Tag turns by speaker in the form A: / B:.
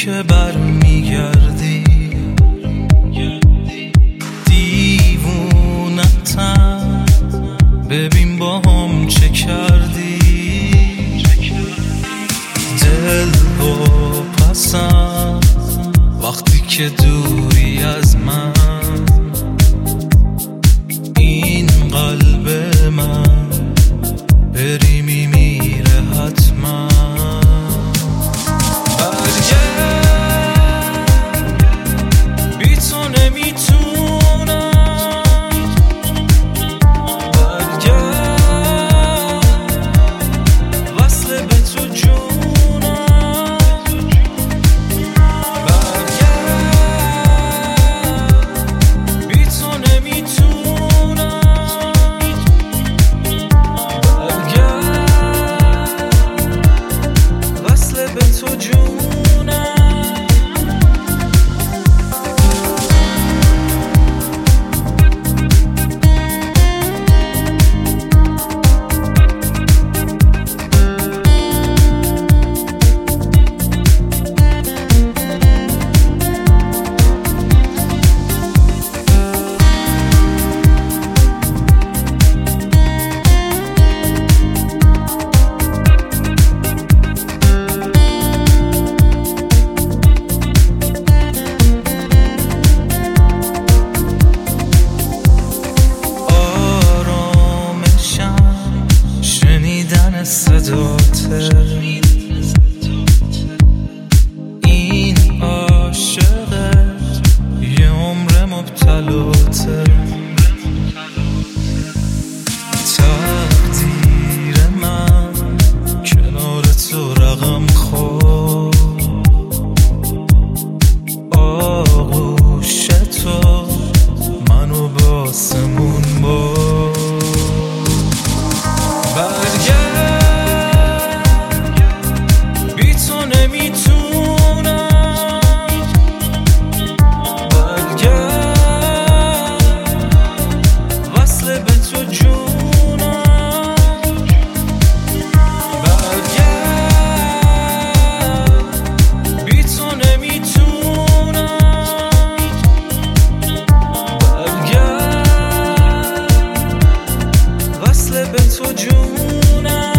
A: که برمیگردی دیوونتم، ببین با هم چه کردی. دل و پسم وقتی که دوری از من، این قلب من بری میمیره حتما. برگرد بی تو نمیتونم، برگرد وصل به تو جونم، برگرد بی تو نمیتونم، برگرد وصل به تو جونم. صداته این عاشقت یه عمر مبتلاته. تقدیر من کنار تو رقم خورد، آغوش تو منو به آسمون برد. برگرد بی تو نمیتونم، برگرد وصل به تو جونم، برگرد بی تو نمیتونم، برگرد وصل به تو جونم.